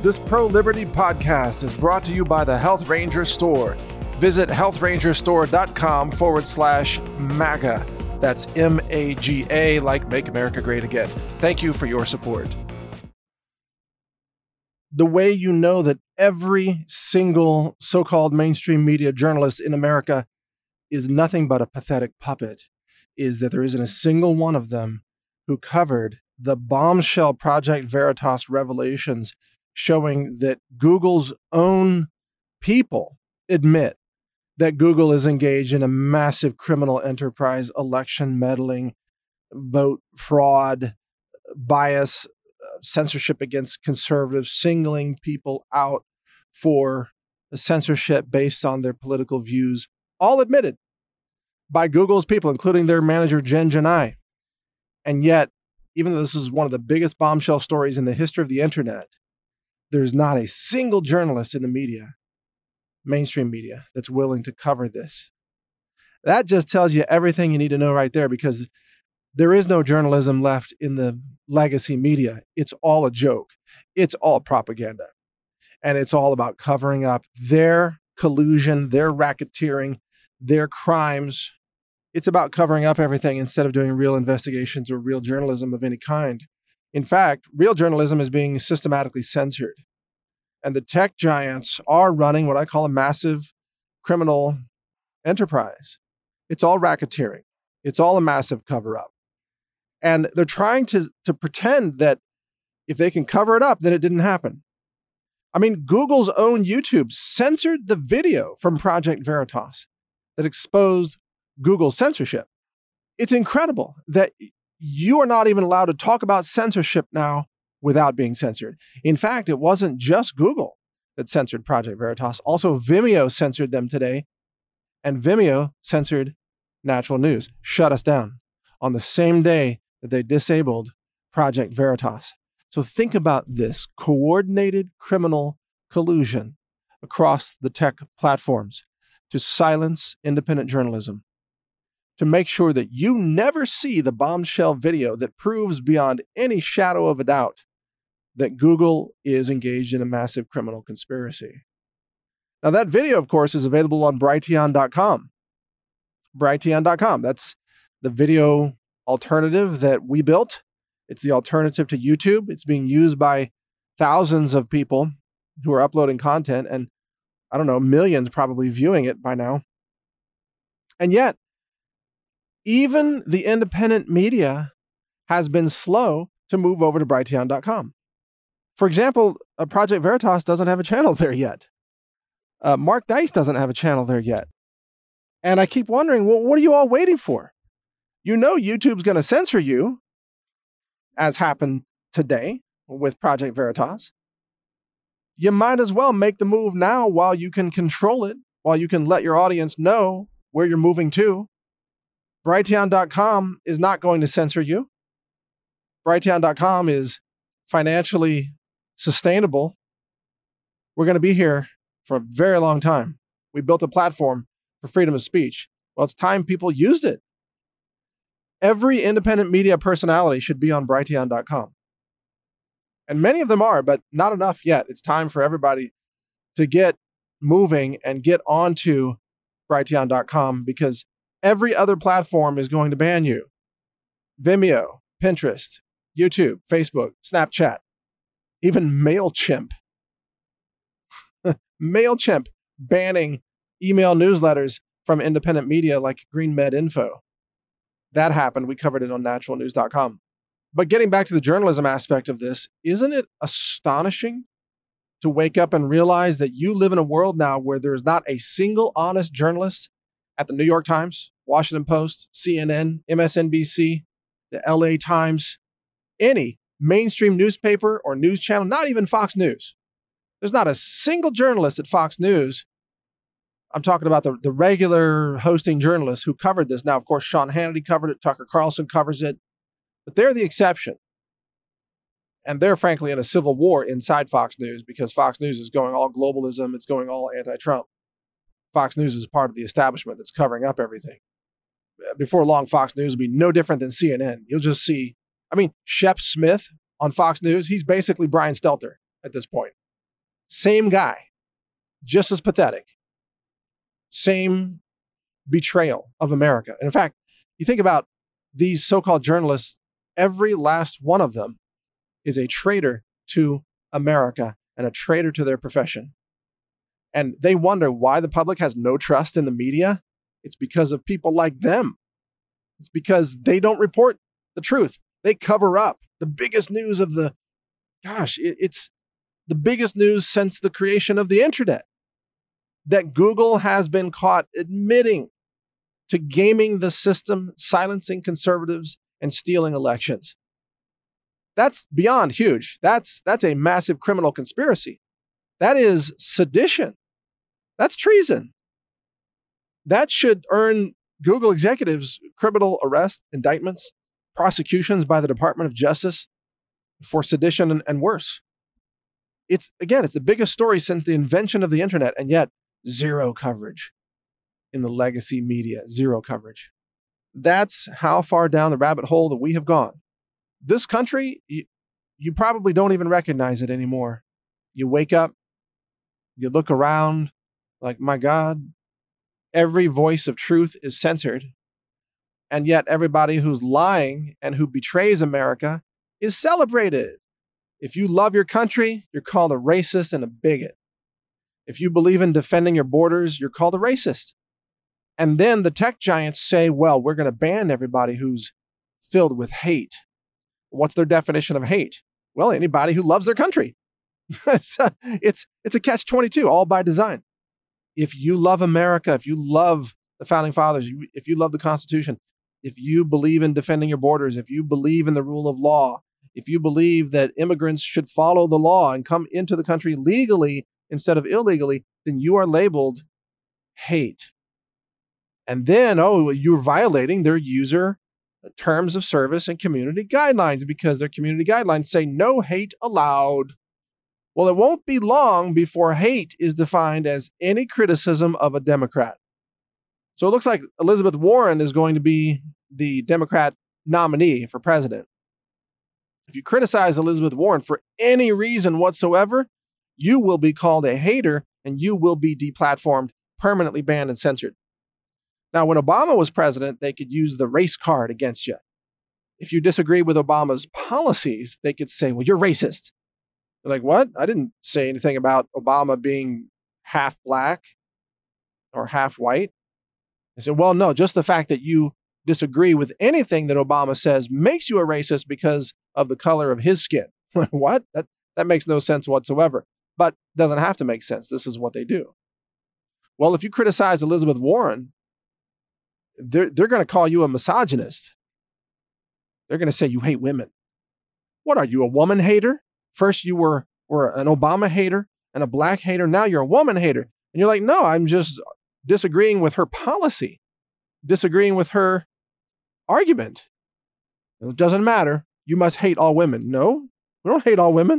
This pro-liberty podcast is brought to you by the Health Ranger Store. Visit healthrangerstore.com/MAGA. That's MAGA, like Make America Great Again. Thank you for your support. The way you know that every single so-called mainstream media journalist in America is nothing but a pathetic puppet is that there isn't a single one of them who covered the bombshell Project Veritas revelations showing that Google's own people admit that Google is engaged in a massive criminal enterprise, election meddling, vote fraud, bias, censorship against conservatives, singling people out for censorship based on their political views, all admitted by Google's people, including their manager, Jen Janai. And yet, even though this is one of the biggest bombshell stories in the history of the internet, there's not a single journalist in the media, mainstream media, that's willing to cover this. That just tells you everything you need to know right there, because there is no journalism left in the legacy media. It's all a joke. It's all propaganda. And it's all about covering up their collusion, their racketeering, their crimes. It's about covering up everything instead of doing real investigations or real journalism of any kind. In fact, real journalism is being systematically censored. And the tech giants are running what I call a massive criminal enterprise. It's all racketeering. It's all a massive cover-up. And they're trying to pretend that if they can cover it up, that it didn't happen. I mean, Google's own YouTube censored the video from Project Veritas that exposed Google's censorship. It's incredible that you are not even allowed to talk about censorship now without being censored. In fact, it wasn't just Google that censored Project Veritas. Also, Vimeo censored them today, and Vimeo censored Natural News, shut us down on the same day that they disabled Project Veritas. So think about this coordinated criminal collusion across the tech platforms to silence independent journalism, to make sure that you never see the bombshell video that proves beyond any shadow of a doubt that Google is engaged in a massive criminal conspiracy. Now, that video, of course, is available on Brighteon.com. Brighteon.com. That's the video alternative that we built. It's the alternative to YouTube. It's being used by thousands of people who are uploading content, and I don't know, millions probably viewing it by now. And yet, even the independent media has been slow to move over to Brighteon.com. For example, Project Veritas doesn't have a channel there yet. Mark Dice doesn't have a channel there yet. And I keep wondering, well, what are you all waiting for? You know YouTube's going to censor you, as happened today with Project Veritas. You might as well make the move now while you can control it, while you can let your audience know where you're moving to. Brighteon.com is not going to censor you. Brighteon.com is financially sustainable. We're going to be here for a very long time. We built a platform for freedom of speech. Well, it's time people used it. Every independent media personality should be on Brighteon.com. And many of them are, but not enough yet. It's time for everybody to get moving and get onto Brighteon.com, because every other platform is going to ban you. Vimeo, Pinterest, YouTube, Facebook, Snapchat, even MailChimp. MailChimp banning email newsletters from independent media like GreenMed Info. That happened. We covered it on naturalnews.com. But getting back to the journalism aspect of this, isn't it astonishing to wake up and realize that you live in a world now where there's not a single honest journalist at the New York Times, Washington Post, CNN, MSNBC, the LA Times, any mainstream newspaper or news channel, not even Fox News. There's not a single journalist at Fox News. I'm talking about the regular hosting journalists who covered this. Now, of course, Sean Hannity covered it. Tucker Carlson covers it. But they're the exception. And they're frankly in a civil war inside Fox News, because Fox News is going all globalism. It's going all anti-Trump. Fox News is part of the establishment that's covering up everything. Before long, Fox News will be no different than CNN. You'll just see, Shep Smith on Fox News, he's basically Brian Stelter at this point. Same guy, just as pathetic. Same betrayal of America. And in fact, you think about these so-called journalists, every last one of them is a traitor to America and a traitor to their profession. And they wonder why the public has no trust in the media. It's because of people like them. It's because they don't report the truth. They cover up the biggest news of it's the biggest news since the creation of the internet, that Google has been caught admitting to gaming the system, silencing conservatives, and stealing elections. That's beyond huge. That's a massive criminal conspiracy. That is sedition. That's treason. That should earn Google executives criminal arrest, indictments, prosecutions by the Department of Justice for sedition and worse. It's the biggest story since the invention of the internet, and yet zero coverage in the legacy media, zero coverage. That's how far down the rabbit hole that we have gone. This country, you probably don't even recognize it anymore. You wake up, you look around like, my God, every voice of truth is censored. And yet everybody who's lying and who betrays America is celebrated. If you love your country, you're called a racist and a bigot. If you believe in defending your borders, you're called a racist. And then the tech giants say, well, we're going to ban everybody who's filled with hate. What's their definition of hate? Well, anybody who loves their country. It's a catch-22, all by design. If you love America, if you love the founding fathers, if you love the Constitution, if you believe in defending your borders, if you believe in the rule of law, if you believe that immigrants should follow the law and come into the country legally instead of illegally, then you are labeled hate. And then, you're violating their user terms of service and community guidelines because their community guidelines say no hate allowed. Well, it won't be long before hate is defined as any criticism of a Democrat. So it looks like Elizabeth Warren is going to be the Democrat nominee for president. If you criticize Elizabeth Warren for any reason whatsoever, you will be called a hater and you will be deplatformed, permanently banned and censored. Now, when Obama was president, they could use the race card against you. If you disagree with Obama's policies, they could say, well, you're racist. You're like, what? I didn't say anything about Obama being half black or half white. I said, well, no, just the fact that you disagree with anything that Obama says makes you a racist because of the color of his skin. What? That makes no sense whatsoever. But doesn't have to make sense. This is what they do. Well, if you criticize Elizabeth Warren, they're going to call you a misogynist. They're going to say you hate women. What are you, a woman hater? First you were an Obama hater and a black hater. Now you're a woman hater. And you're like, no, I'm just disagreeing with her policy, disagreeing with her argument. It doesn't matter. You must hate all women. No, we don't hate all women.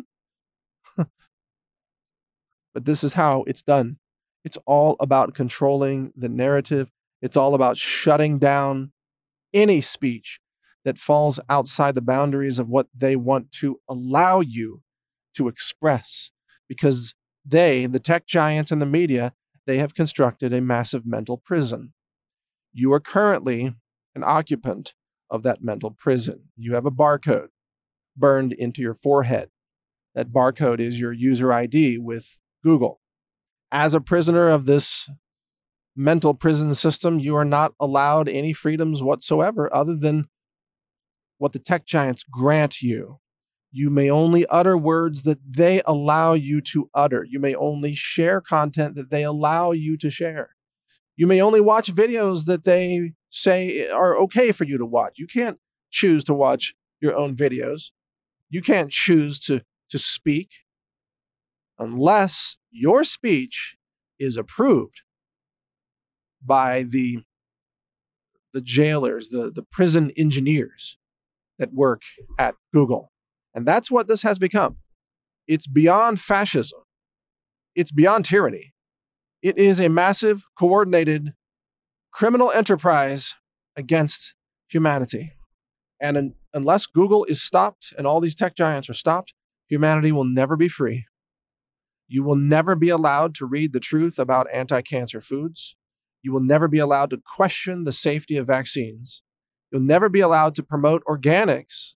But this is how it's done. It's all about controlling the narrative. It's all about shutting down any speech that falls outside the boundaries of what they want to allow you to express. Because the tech giants and the media, they have constructed a massive mental prison. You are currently an occupant of that mental prison. You have a barcode burned into your forehead. That barcode is your user ID with Google. As a prisoner of this mental prison system, you are not allowed any freedoms whatsoever other than what the tech giants grant you. You may only utter words that they allow you to utter. You may only share content that they allow you to share. You may only watch videos that they say are okay for you to watch. You can't choose to watch your own videos. You can't choose to speak unless your speech is approved by the jailers, the prison engineers that work at Google. And that's what this has become. It's beyond fascism. It's beyond tyranny. It is a massive, coordinated criminal enterprise against humanity. And unless Google is stopped and all these tech giants are stopped, humanity will never be free. You will never be allowed to read the truth about anti-cancer foods. You will never be allowed to question the safety of vaccines. You'll never be allowed to promote organics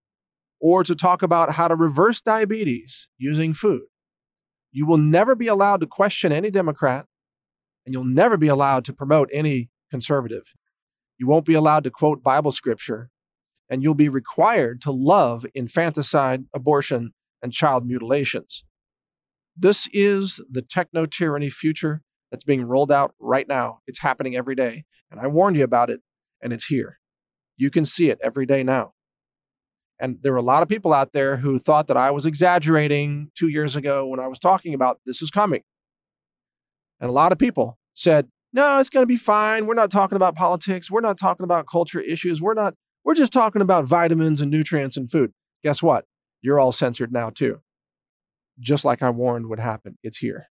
or to talk about how to reverse diabetes using food. You will never be allowed to question any Democrat, and you'll never be allowed to promote any conservative. You won't be allowed to quote Bible scripture, and you'll be required to love infanticide, abortion, and child mutilations. This is the techno-tyranny future that's being rolled out right now. It's happening every day, and I warned you about it, and it's here. You can see it every day now. And there were a lot of people out there who thought that I was exaggerating 2 years ago when I was talking about this is coming. And a lot of people said, no, it's going to be fine. We're not talking about politics. We're not talking about culture issues. We're just talking about vitamins and nutrients in food. Guess what? You're all censored now too. Just like I warned would happen. It's here.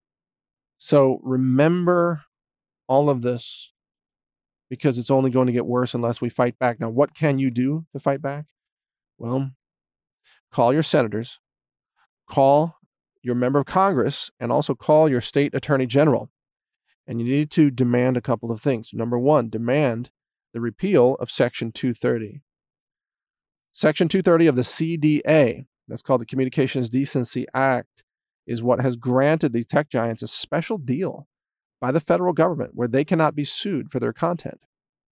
So remember all of this, because it's only going to get worse unless we fight back. Now, what can you do to fight back? Well, call your senators, call your member of Congress, and also call your state attorney general. And you need to demand a couple of things. Number one, demand the repeal of Section 230. Section 230 of the CDA, that's called the Communications Decency Act, is what has granted these tech giants a special deal by the federal government where they cannot be sued for their content.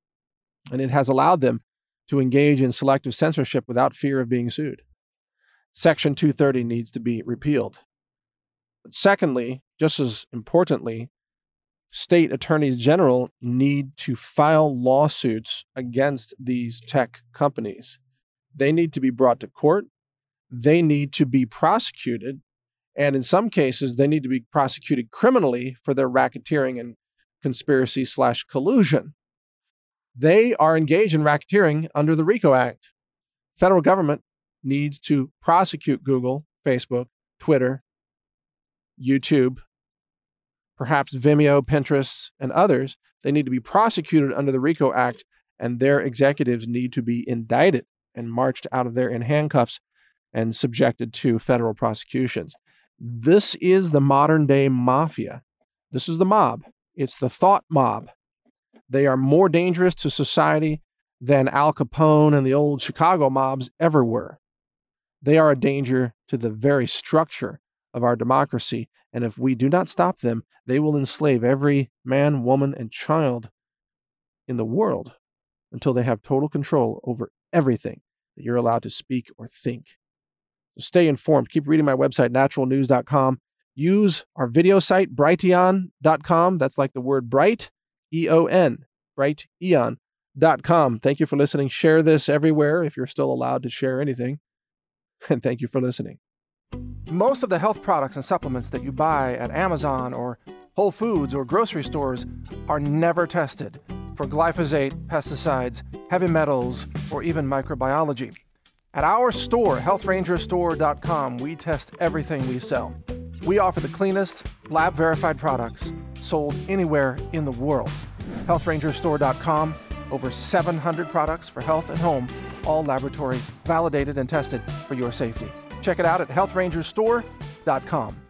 And it has allowed them to engage in selective censorship without fear of being sued. Section 230 needs to be repealed. But secondly, just as importantly, state attorneys general need to file lawsuits against these tech companies. They need to be brought to court. They need to be prosecuted. And in some cases, they need to be prosecuted criminally for their racketeering and conspiracy/collusion. They are engaged in racketeering under the RICO Act. Federal government needs to prosecute Google, Facebook, Twitter, YouTube, perhaps Vimeo, Pinterest, and others. They need to be prosecuted under the RICO Act, and their executives need to be indicted and marched out of there in handcuffs and subjected to federal prosecutions. This is the modern day mafia. This is the mob. It's the thought mob. They are more dangerous to society than Al Capone and the old Chicago mobs ever were. They are a danger to the very structure of our democracy, and if we do not stop them, they will enslave every man, woman, and child in the world until they have total control over everything that you're allowed to speak or think. So stay informed. Keep reading my website, naturalnews.com. Use our video site, brighteon.com. That's like the word bright, E-O-N, brighteon.com. Thank you for listening. Share this everywhere if you're still allowed to share anything. And thank you for listening. Most of the health products and supplements that you buy at Amazon or Whole Foods or grocery stores are never tested for glyphosate, pesticides, heavy metals, or even microbiology. At our store, healthrangerstore.com, we test everything we sell. We offer the cleanest, lab-verified products sold anywhere in the world. healthrangerstore.com, over 700 products for health and home, all laboratory validated and tested for your safety. Check it out at healthrangerstore.com.